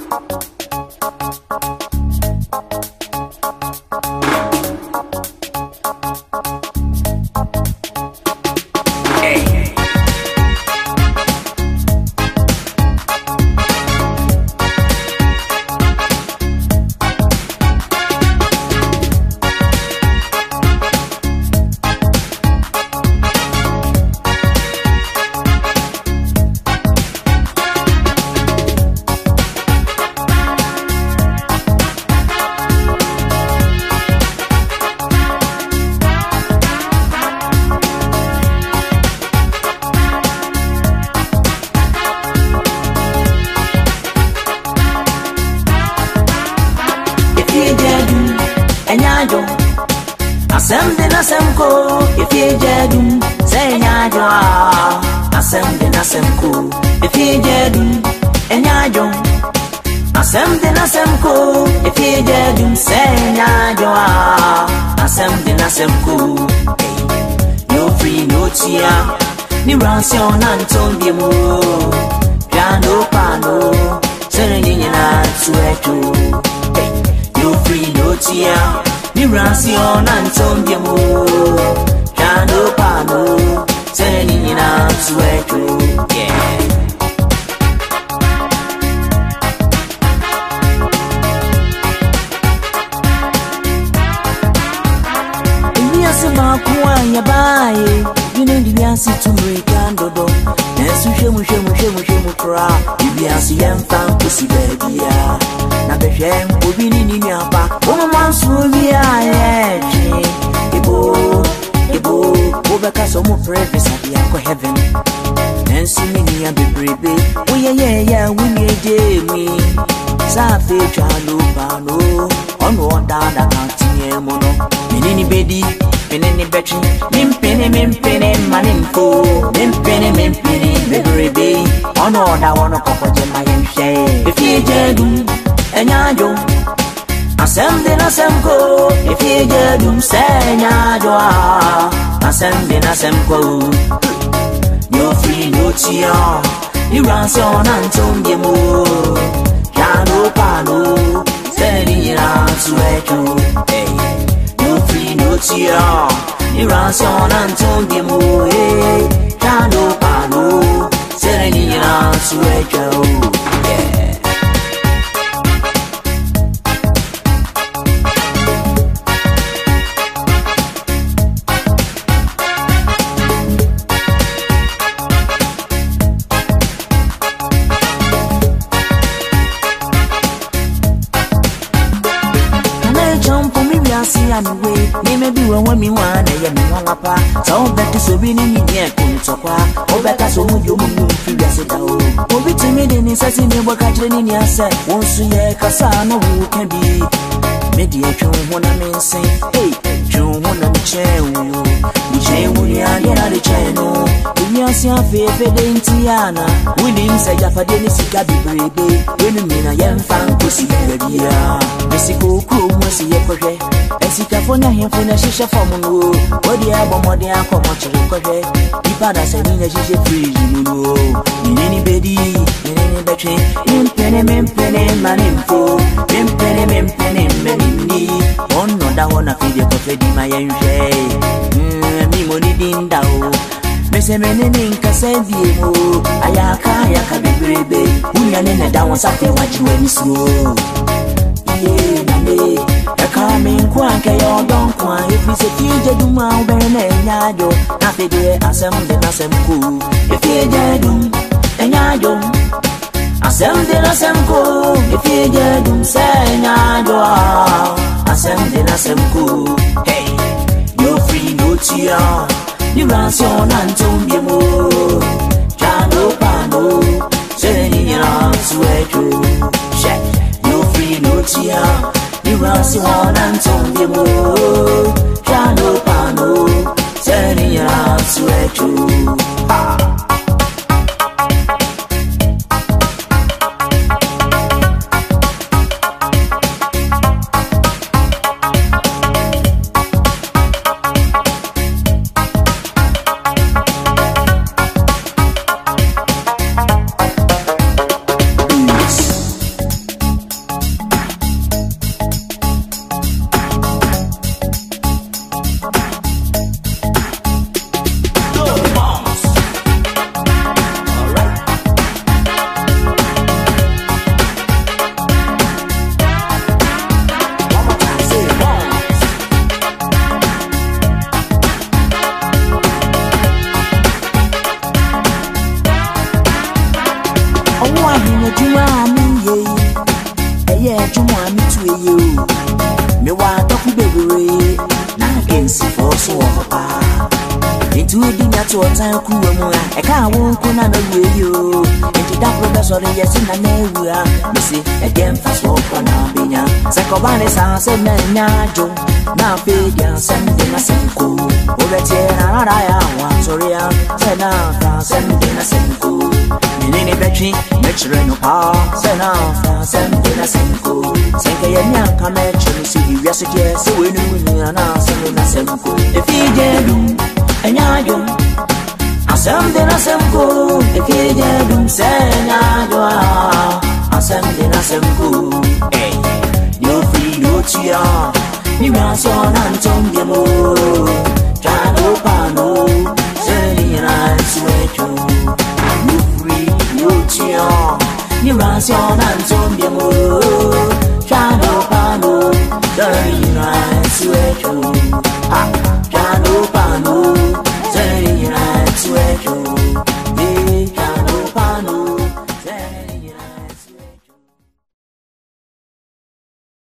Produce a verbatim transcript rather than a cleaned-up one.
Asem Nasemko, if you jedum, say Yajwa. Asem Nasemko, if you jedum, and Yajon. Asem Nasemko, if you jedum, say Yajwa. Asem Nasemko, no free no tia, ni ransom Anton Biamo, Piano Pano, turning in a sweater. No free no tia. Mirasio Anton Biamo, Cano Pano, turning in out to echo. Yeah. Iliasema kuwa ya bae, yune ndibiasi tumurikando do. Nesu shemu shemu shemu shemu kura, ibiasi yemfam kusi bebia. Na beshem ubini ni nyapa, oma mansubi ayechi. Ibo, ibo, obeka somo preface adi yako heaven. Nensi mini ya bebrebe, uye ye ye winye jemi. Safi chalo pano, onu odada kantinye mono. Menini bedi, menini betri, mimpene mimpene manimfo. Mimpene mimpene bebrebe, onu oda wono koko jema yemshe. Befi jedum, enyajo. Asem Nasemko, if you jedum, say Yajwa. Asem Nasemko, you're free no tia. You ransom Anton Biamo, Cano Pano, sending it out to echo. You're free no tia. You ransom Anton Biamo, Cano Pano, sending it out to echo. See I'm away, maybe when me one, I am one apart. So better so we need me, come to qua, or better so you move figures it out. Or be timid in his assassin, you work at any asset. Once you hear Cassano, who can be mediation when I mean say, hey, June one of the chair, the chair will be at the channel. When you see a favorite in Tiana, William said, Jaffa Sika be brave, when you mean I am found to see baby. Mexico crew must see a project. California here for the shisha from no. What the album or the alcohol much of the people that say in a shisha free, you know. In any bedi, in any battery, in penny, men penny, man info, in penny, men penny, men in need. One no that one of the coffee, my young shay. Hm, me money din down. Miss Emenin Cassavio, Ayaka, Yaka baby, who are in a down something what you when slow. Yeah, coming quack, I don't quite. If it's a future, do my benado. Happy day, Asem Nasemko. If you jedum, and Yado. Asem Nasemko. If you jedum, say Yado. Asem Nasemko. Hey, you're free, no tia. You ransom Anton Biamo. Cano Pano. Sending it out to echo. Check. No tia, you ransom Anton Biamo, Cano Pano, turning it out to echo. so time ku mu a e ka wo ku na na we yo enti da professor yes na na wu a me say e dem fast walk na binya se ko ba ne sa se na nya jo na pe dia sem de na sem ku o be tie na na ya wa sorry a se na fa sem de na sem ku ni ni betri me chere no pa se na fa sem de na sem ku se ke ye nya ka me chere si wi ase je se we nu ni na sem na sem ku e fi je du enya jo asem de na sem ku e fi je du se nya jo asem de na sem ku eh yo fi yo tia ni ma so na ntom de mo ta no pa no se ni na swe chu you free you tia ni ma so na ntom de mo ta no pa no se ni na swe chu